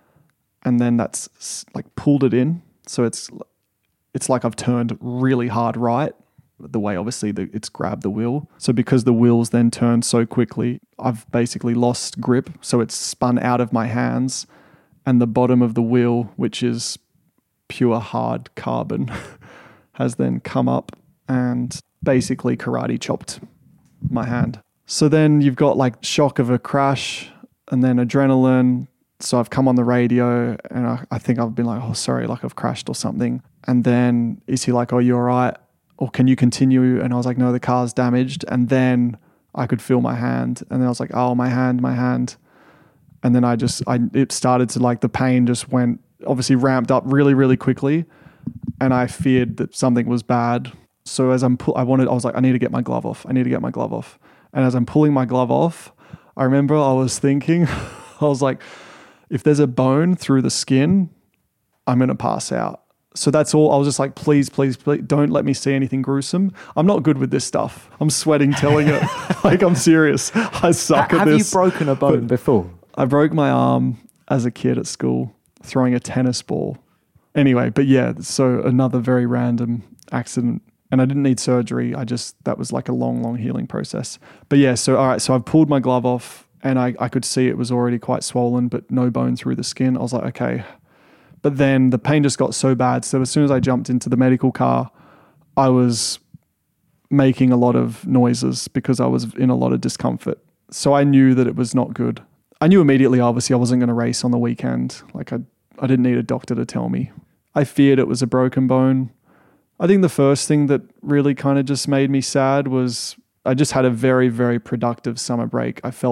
Speaker 3: and then that's like pulled it in. So it's it's like I've turned really hard right, the way obviously the, it's grabbed the wheel. So because the wheels then turned so quickly, I've basically lost grip. So it's spun out of my hands, and the bottom of the wheel, which is pure hard carbon, has then come up and basically karate chopped my hand. So then you've got like shock of a crash and then adrenaline. So I've come on the radio and I, I think I've been like, oh, sorry, like I've crashed or something. And then is he like, oh, you all right? Or can you continue? And I was like, no, the car's damaged. And then I could feel my hand. And then I was like, oh, my hand, my hand. And then I just, I it started to like, the pain just went, obviously ramped up really, really quickly. And I feared that something was bad. So as I'm, pu- I wanted, I was like, I need to get my glove off. I need to get my glove off. And as I'm pulling my glove off, I remember I was thinking, I was like, if there's a bone through the skin, I'm going to pass out. So that's all. I was just like, please, please, please don't let me see anything gruesome. I'm not good with this stuff. I'm sweating telling it. Like, I'm serious. I suck
Speaker 1: H-
Speaker 3: at
Speaker 1: have
Speaker 3: this.
Speaker 1: Have you broken a bone
Speaker 3: but
Speaker 1: before?
Speaker 3: I broke my arm as a kid at school throwing a tennis ball. Anyway, but yeah, so another very random accident. And I didn't need surgery. I just, that was like a long, long healing process. But yeah, so all right, so I've pulled my glove off and I, I could see it was already quite swollen, but no bone through the skin. I was like, okay. But then the pain just got so bad. So as soon as I jumped into the medical car, I was making a lot of noises because I was in a lot of discomfort. So I knew that it was not good. I knew immediately, obviously, I wasn't going to race on the weekend. Like I, I didn't need a doctor to tell me. I feared it was a broken bone. I think the first thing that really kind of just made me sad was I just had a very, very productive summer break. I felt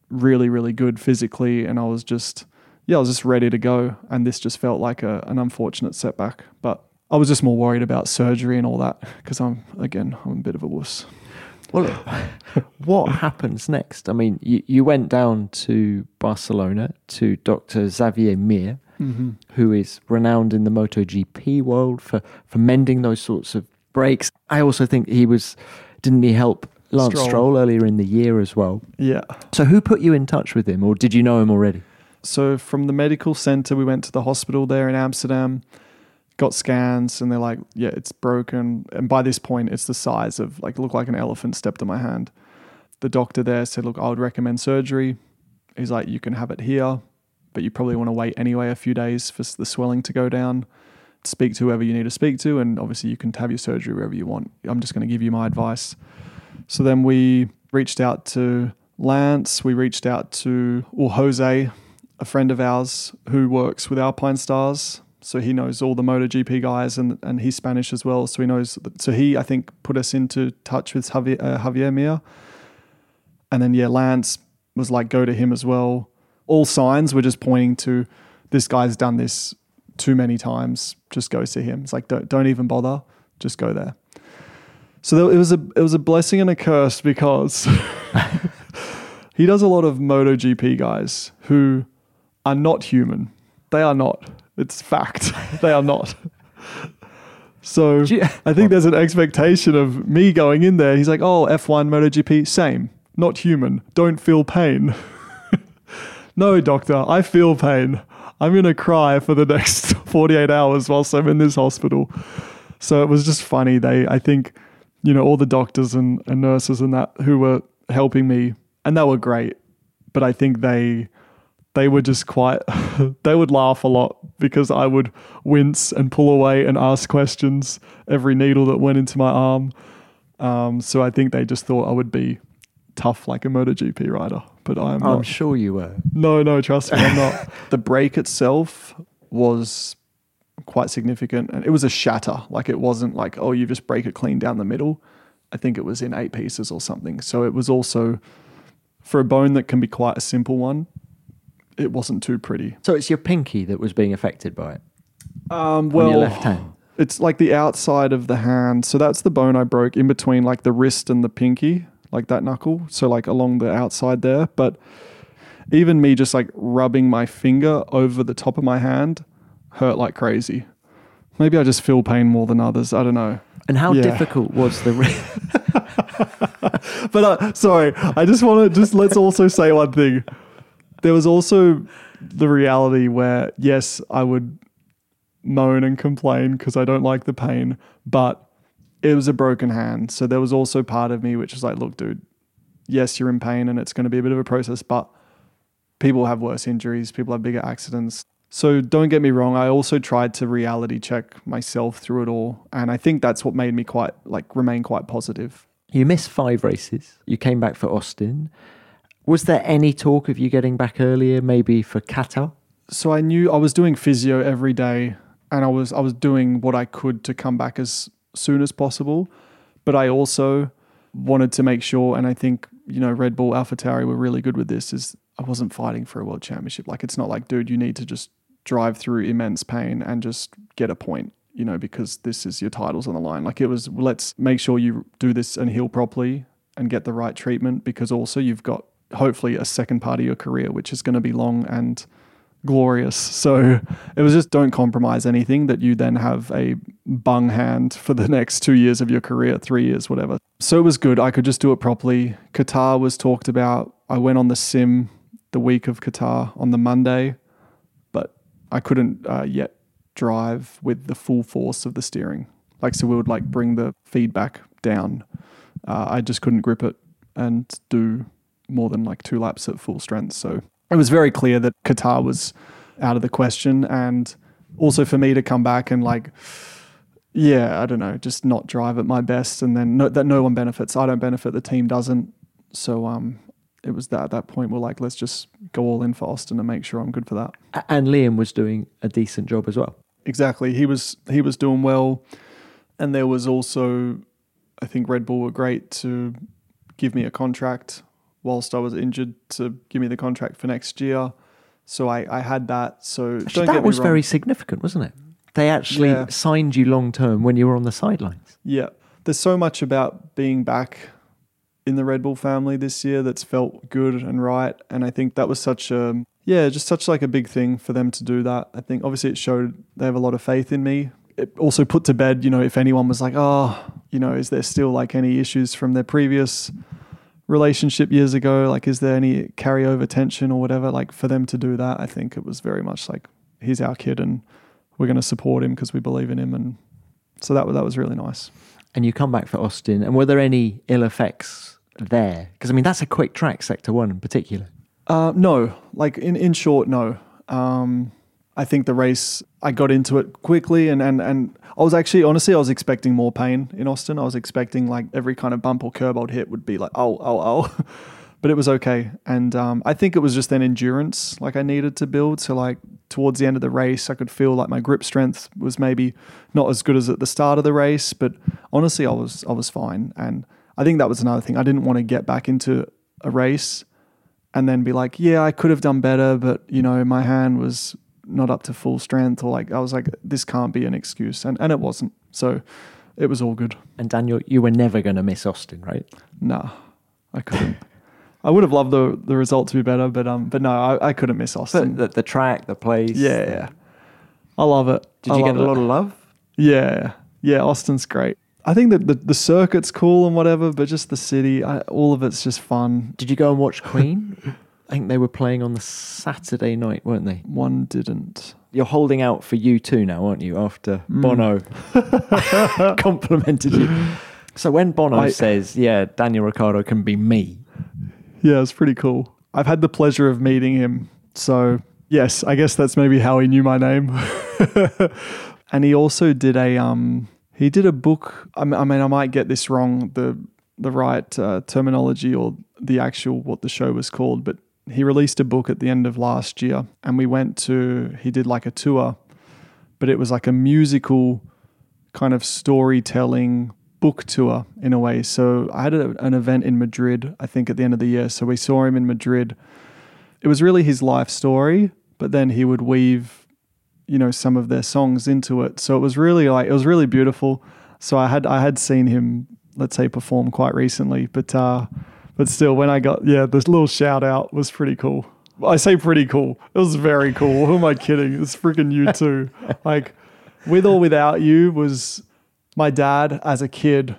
Speaker 3: really, really good physically. And I was just, yeah, I was just ready to go. And this just felt like a, an unfortunate setback. But I was just more worried about surgery and all that because I'm, again, I'm a bit of a wuss.
Speaker 1: Well, what happens next? I mean, you, you went down to Barcelona to Doctor Xavier Mir, mm-hmm. who is renowned in the MotoGP world for, for mending those sorts of breaks. I also think he was, didn't he help Lance Stroll. Stroll earlier in the year as well?
Speaker 3: Yeah.
Speaker 1: So who put you in touch with him, or did you know him already?
Speaker 3: So from the medical centre, we went to the hospital there in Amsterdam, got scans, and they're like, yeah, it's broken. And by this point, it's the size of, like, it looked like an elephant stepped on my hand. The doctor there said, look, I would recommend surgery. He's like, you can have it here, but you probably want to wait anyway a few days for the swelling to go down. Speak to whoever you need to speak to, and obviously you can have your surgery wherever you want. I'm just going to give you my advice. So then we reached out to Lance. We reached out to, well, Jose, a friend of ours who works with Alpine Stars. So he knows all the MotoGP guys, and, and he's Spanish as well. So he knows. So he, I think, put us into touch with Javier, uh, Javier Mir. And then, yeah, Lance was like, go to him as well. All signs were just pointing to, this guy's done this too many times. Just go see him. It's like, don't, don't even bother. Just go there. So it was a it was a blessing and a curse because he does a lot of MotoGP guys who are not human. They are not. It's fact. They are not. So you, I think there's an expectation of me going in there. He's like, oh, F one, MotoGP, same. Not human. Don't feel pain. No, doctor, I feel pain. I'm going to cry for the next forty-eight hours whilst I'm in this hospital. So it was just funny. They, I think, you know, all the doctors and, and nurses and that who were helping me, and they were great. But I think they... they were just quite, they would laugh a lot because I would wince and pull away and ask questions every needle that went into my arm. Um, so I think they just thought I would be tough like a MotoGP rider, but I'm
Speaker 1: I'm
Speaker 3: not.
Speaker 1: sure you were.
Speaker 3: No, no, trust me, I'm not. The break itself was quite significant, and it was a shatter. Like, it wasn't like, oh, you just break it clean down the middle. I think it was in eight pieces or something. So it was also, for a bone that can be quite a simple one, it wasn't too pretty.
Speaker 1: So it's your pinky that was being affected by it?
Speaker 3: Um, well,
Speaker 1: on your left hand?
Speaker 3: It's like the outside of the hand. So that's the bone I broke in between like the wrist and the pinky, like that knuckle. So like along the outside there. But even me just like rubbing my finger over the top of my hand hurt like crazy. Maybe I just feel pain more than others. I don't know.
Speaker 1: And how
Speaker 3: yeah.
Speaker 1: difficult was the... Re-
Speaker 3: but uh, sorry, I just want to just let's also say one thing. There was also the reality where, yes, I would moan and complain because I don't like the pain, but it was a broken hand. So there was also part of me which was like, look, dude, yes, you're in pain and it's going to be a bit of a process, but people have worse injuries, people have bigger accidents. So don't get me wrong, I also tried to reality check myself through it all. And I think that's what made me quite, like, remain quite positive.
Speaker 1: You missed five races. You came back for Austin. Was there any talk of you getting back earlier, maybe for Qatar?
Speaker 3: So I knew I was doing physio every day, and I was I was doing what I could to come back as soon as possible. But I also wanted to make sure, and I think, you know, Red Bull, AlphaTauri were really good with this, is I wasn't fighting for a world championship. Like, it's not like, dude, you need to just drive through immense pain and just get a point, you know, because this is your titles on the line. Like, it was, let's make sure you do this and heal properly and get the right treatment, because also you've got hopefully a second part of your career, which is going to be long and glorious. So it was just, don't compromise anything that you then have a bung hand for the next two years of your career, three years, whatever. So it was good. I could just do it properly. Qatar was talked about. I went on the sim the week of Qatar on the Monday, but I couldn't uh, yet drive with the full force of the steering. Like, so we would like bring the feedback down. Uh, I just couldn't grip it and do more than like two laps at full strength. So it was very clear that Qatar was out of the question. And also for me to come back and like, yeah, I don't know, just not drive at my best, and then no, that no one benefits. I don't benefit, the team doesn't. So um, it was that at that point we're like, let's just go all in for Austin and make sure I'm good for that.
Speaker 1: And Liam was doing a decent job as well.
Speaker 3: Exactly. He was he was doing well. And there was also, I think Red Bull were great to give me a contract whilst I was injured to give me the contract for next year. So I, I had that. So
Speaker 1: Actually,
Speaker 3: don't
Speaker 1: that
Speaker 3: get me
Speaker 1: was
Speaker 3: wrong.
Speaker 1: very significant, wasn't it? They actually
Speaker 3: Yeah.
Speaker 1: signed you long term when you were on the sidelines.
Speaker 3: Yeah. There's so much about being back in the Red Bull family this year that's felt good and right. And I think that was such a, yeah, just such like a big thing for them to do that. I think obviously it showed they have a lot of faith in me. It also put to bed, you know, if anyone was like, oh, you know, is there still like any issues from their previous relationship years ago? Like, is there any carryover tension or whatever? Like for them to do that, I think it was very much like, he's our kid and we're going to support him because we believe in him. And so that, that was really nice.
Speaker 1: And you come back for Austin, and were there any ill effects there? Because, I mean, that's a quick track, Sector one in particular.
Speaker 3: Uh, no, like in, in short, no. Um, I think the race, I got into it quickly and, and, and I was actually, honestly, I was expecting more pain in Austin. I was expecting like every kind of bump or curb I'd hit would be like, oh, oh, oh. But it was okay. And um, I think it was just an endurance like I needed to build. So like towards the end of the race, I could feel like my grip strength was maybe not as good as at the start of the race. But honestly, I was I was fine. And I think that was another thing. I didn't want to get back into a race and then be like, yeah, I could have done better, but you know, my hand was not up to full strength, or like I was like, this can't be an excuse. And, and it wasn't. So it was all good.
Speaker 1: And Daniel, you were never going to miss Austin, right?
Speaker 3: Nah, I couldn't. I would have loved the the result to be better, but um, but no, I, I couldn't miss Austin.
Speaker 1: The, the, the track, the place.
Speaker 3: Yeah,
Speaker 1: the...
Speaker 3: yeah. I love it.
Speaker 1: Did
Speaker 3: I
Speaker 1: you get
Speaker 3: love
Speaker 1: a lot
Speaker 3: it.
Speaker 1: of love?
Speaker 3: Yeah, yeah. Austin's great. I think that the, the circuit's cool and whatever, but just the city, I, all of it's just fun.
Speaker 1: Did you go and watch Queen? I think they were playing on the Saturday night, weren't they?
Speaker 3: One didn't.
Speaker 1: You're holding out for U two now, aren't you, after mm. Bono complimented you? So when Bono
Speaker 3: I,
Speaker 1: says, yeah, Daniel Ricciardo can be me.
Speaker 3: Yeah, it's pretty cool. I've had the pleasure of meeting him. So yes, I guess that's maybe how he knew my name. And he also did a, um, he did a book. I mean, I might get this wrong, the, the right uh, terminology or the actual, what the show was called, but he released a book at the end of last year and we went to, he did like a tour, but it was like a musical kind of storytelling book tour in a way. So I had a, an event in Madrid, I think at the end of the year. So we saw him in Madrid. It was really his life story, but then he would weave, you know, some of their songs into it. So it was really like, it was really beautiful. So I had, I had seen him, let's say, perform quite recently, but, uh, but still when I got, yeah, this little shout out was pretty cool. I say pretty cool. It was very cool. Who am I kidding? It's freaking U two. Like With or Without You was, my dad as a kid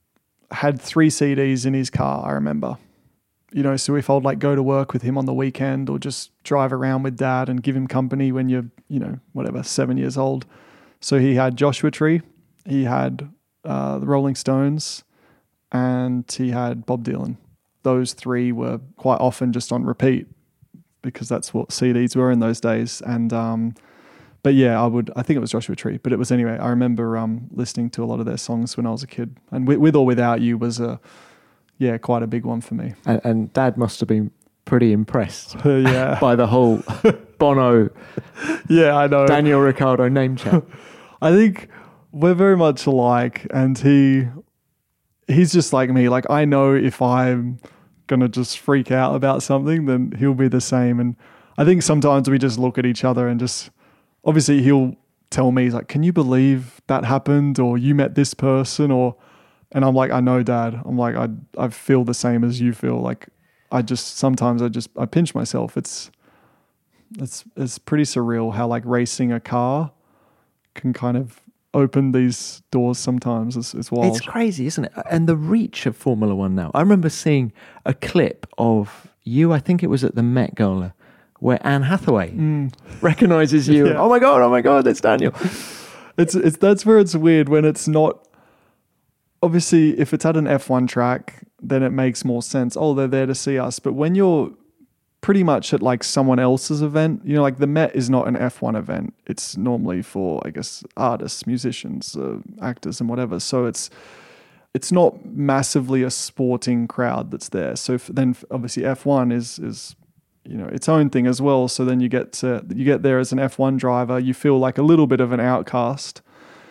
Speaker 3: had three C Ds in his car, I remember. You know, so if I'd like go to work with him on the weekend or just drive around with dad and give him company when you're, you know, whatever, seven years old. So he had Joshua Tree, he had uh, the Rolling Stones, and he had Bob Dylan. Those three were quite often just on repeat because that's what C Ds were in those days. And, um, but yeah, I would, I think it was Joshua Tree, but it was anyway, I remember um, listening to a lot of their songs when I was a kid. And With, With or Without You was a, yeah, quite a big one for me.
Speaker 1: And, and Dad must have been pretty impressed
Speaker 3: uh, yeah.
Speaker 1: by the whole Bono,
Speaker 3: yeah, I know.
Speaker 1: Daniel Ricciardo name check.
Speaker 3: I think we're very much alike, and he, he's just like me. Like I know if I'm going to just freak out about something, then he'll be the same. And I think sometimes we just look at each other and just, obviously he'll tell me, he's like, can you believe that happened? Or you met this person? Or, and I'm like, I know, Dad. I'm like, I I feel the same as you feel. Like I just, sometimes I just, I pinch myself. It's, it's, it's pretty surreal how like racing a car can kind of open these doors sometimes. It's, it's wild.
Speaker 1: It's crazy, isn't it? And the reach of Formula One now. I remember seeing a clip of you, I think it was at the Met Gala, where Anne Hathaway mm. recognizes you.
Speaker 3: Yeah.
Speaker 1: Oh my God, oh my God, that's Daniel.
Speaker 3: It's it's that's where it's weird when it's not, obviously if it's at an F one track, then it makes more sense. Oh, they're there to see us. But when you're pretty much at like someone else's event, you know, like the Met is not an F one event. It's normally for, I guess, artists, musicians, uh, actors and whatever. So it's it's not massively a sporting crowd that's there. So f- then obviously F one is is you know, its own thing as well. So then you get to, you get there as an F one driver, you feel like a little bit of an outcast.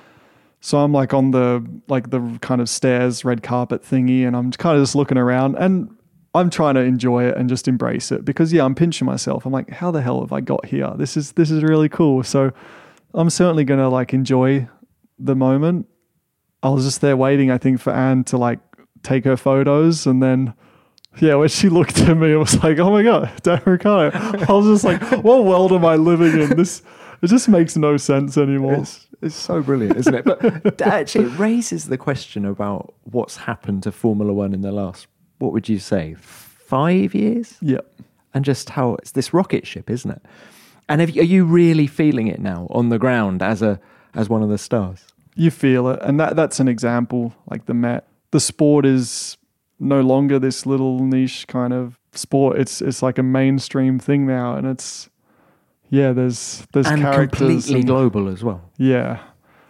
Speaker 3: So I'm like on the, like the kind of stairs, red carpet thingy, and I'm kind of just looking around. And I'm trying to enjoy it and just embrace it because, yeah, I'm pinching myself. I'm like, how the hell have I got here? This is this is really cool. So I'm certainly going to like enjoy the moment. I was just there waiting, I think, for Anne to like take her photos. And then, yeah, when she looked at me, it was like, oh my God, Daniel Ricciardo. I was just like, what world am I living in? This, it just makes no sense anymore.
Speaker 1: It's, it's so brilliant, isn't it? But actually, it raises the question about what's happened to Formula One in the last, what would you say, five years?
Speaker 3: Yeah.
Speaker 1: And just how it's this rocket ship, isn't it? And have you, are you really feeling it now on the ground as a as one of the stars?
Speaker 3: You feel it. And that that's an example, like the Met. The sport is no longer this little niche kind of sport. It's it's like a mainstream thing now. And it's, yeah, there's there's
Speaker 1: and
Speaker 3: characters.
Speaker 1: completely
Speaker 3: and,
Speaker 1: global as well.
Speaker 3: Yeah.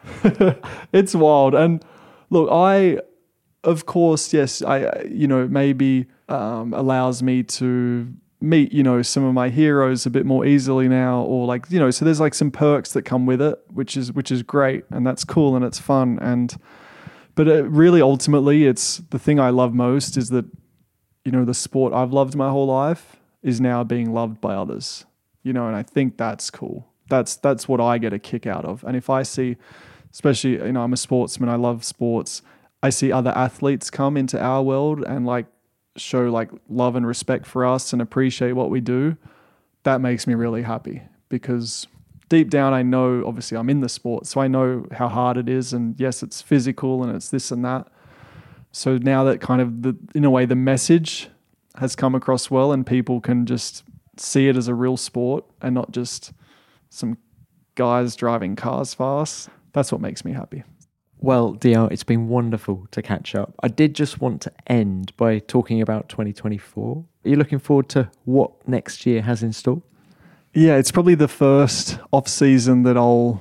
Speaker 3: It's wild. And look, I, of course, yes, I, you know, maybe um, allows me to meet, you know, some of my heroes a bit more easily now, or like, you know, so there's like some perks that come with it, which is, which is great. And that's cool and it's fun. And, but it really, ultimately, it's the thing I love most is that, you know, the sport I've loved my whole life is now being loved by others, you know, and I think that's cool. That's, that's what I get a kick out of. And if I see, especially, you know, I'm a sportsman, I love sports. I see other athletes come into our world and like show like love and respect for us and appreciate what we do. That makes me really happy because deep down, I know, obviously I'm in the sport, so I know how hard it is. And yes, it's physical and it's this and that. So now that kind of the, in a way, the message has come across well and people can just see it as a real sport and not just some guys driving cars fast. That's what makes me happy.
Speaker 1: Well, D R, it's been wonderful to catch up. I did just want to end by talking about twenty twenty-four. Are you looking forward to what next year has in store?
Speaker 3: Yeah, it's probably the first off-season that I'll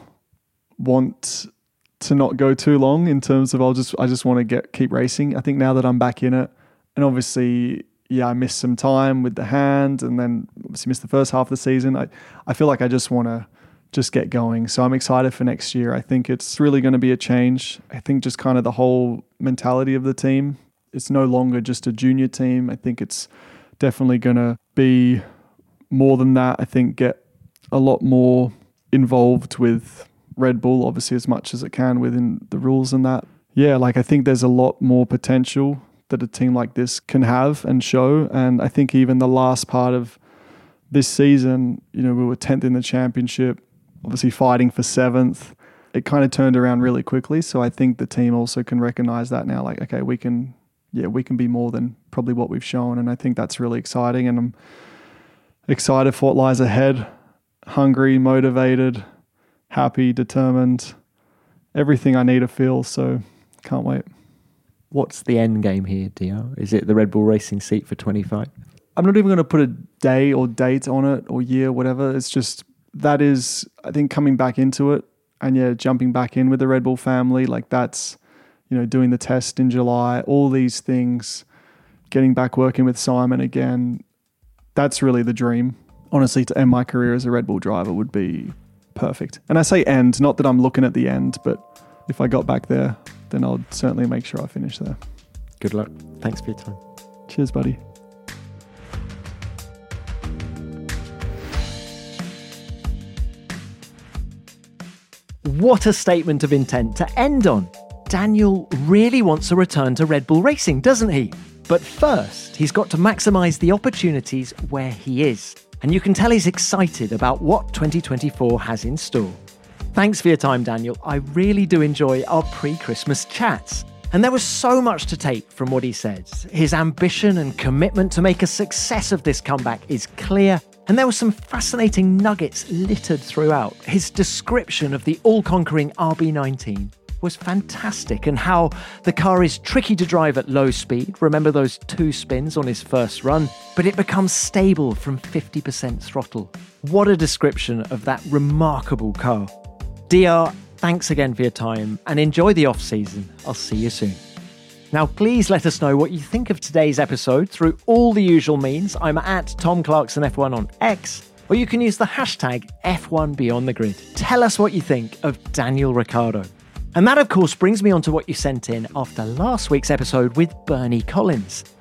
Speaker 3: want to not go too long in terms of I'll just I just want to get keep racing. I think now that I'm back in it, and obviously, yeah, I missed some time with the hand and then obviously missed the first half of the season. I, I feel like I just want to just get going. So I'm excited for next year. I think it's really going to be a change. I think just kind of the whole mentality of the team. It's no longer just a junior team. I think it's definitely going to be more than that. I think get a lot more involved with Red Bull, obviously as much as it can within the rules and that. Yeah, like I think there's a lot more potential that a team like this can have and show. And I think even the last part of this season, you know, we were tenth in the championship, obviously fighting for seventh. It kind of turned around really quickly. So I think the team also can recognize that now, like, okay, we can, yeah, we can be more than probably what we've shown. And I think that's really exciting. And I'm excited for what lies ahead. Hungry, motivated, happy, determined, everything I need to feel. So can't wait.
Speaker 1: What's the end game here, Dio? Is it the Red Bull Racing seat for twenty-five?
Speaker 3: I'm not even going to put a day or date on it or year, whatever. It's just, that is, I think, coming back into it and yeah, jumping back in with the Red Bull family. Like that's, you know, doing the test in July, all these things, getting back working with Simon again. That's really the dream. Honestly, to end my career as a Red Bull driver would be perfect. And I say end, not that I'm looking at the end, but if I got back there, then I'll certainly make sure I finish there.
Speaker 1: Good luck. Thanks for your time.
Speaker 3: Cheers, buddy.
Speaker 1: What a statement of intent to end on. Daniel really wants a return to Red Bull Racing, doesn't he? But first, he's got to maximise the opportunities where he is. And you can tell he's excited about what twenty twenty-four has in store. Thanks for your time, Daniel. I really do enjoy our pre-Christmas chats. And there was so much to take from what he said. His ambition and commitment to make a success of this comeback is clear. And there were some fascinating nuggets littered throughout. His description of the all-conquering R B nineteen was fantastic, and how the car is tricky to drive at low speed. Remember those two spins on his first run? But it becomes stable from fifty percent throttle. What a description of that remarkable car. D R, thanks again for your time, and enjoy the off-season. I'll see you soon. Now, please let us know what you think of today's episode through all the usual means. I'm at Tom Clarkson F one on X, or you can use the hashtag F one Beyond the Grid. Tell us what you think of Daniel Ricciardo. And that, of course, brings me on to what you sent in after last week's episode with Bernie Collins.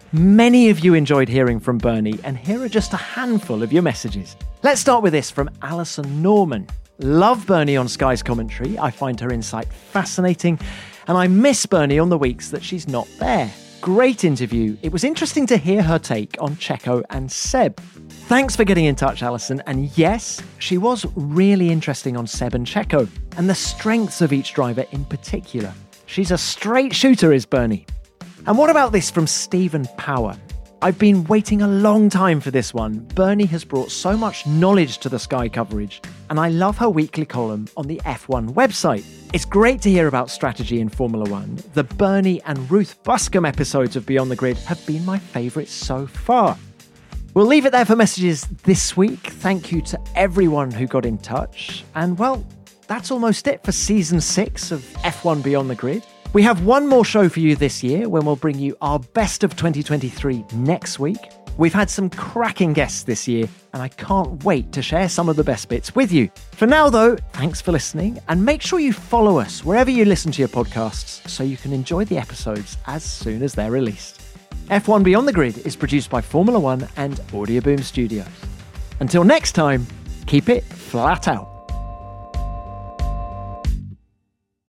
Speaker 1: Many of you enjoyed hearing from Bernie, and here are just a handful of your messages. Let's start with this from Alison Norman. Love Bernie on Sky's commentary. I find her insight fascinating, and I miss Bernie on the weeks that she's not there. Great interview. It was interesting to hear her take on Checo and Seb. Thanks for getting in touch, Alison. And yes, she was really interesting on Seb and Checo, and the strengths of each driver in particular. She's a straight shooter, is Bernie. And what about this from Stephen Power? I've been waiting a long time for this one. Bernie has brought so much knowledge to the Sky coverage, and I love her weekly column on the F one website. It's great to hear about strategy in Formula One. The Bernie and Ruth Buscombe episodes of Beyond the Grid have been my favourites so far. We'll leave it there for messages this week. Thank you to everyone who got in touch. And well, that's almost it for season six of F one Beyond the Grid. We have one more show for you this year when we'll bring you our best of twenty twenty-three next week. We've had some cracking guests this year, and I can't wait to share some of the best bits with you. For now, though, thanks for listening, and make sure you follow us wherever you listen to your podcasts so you can enjoy the episodes as soon as they're released. F one Beyond the Grid is produced by Formula One and Audioboom Studios. Until next time, keep it flat out.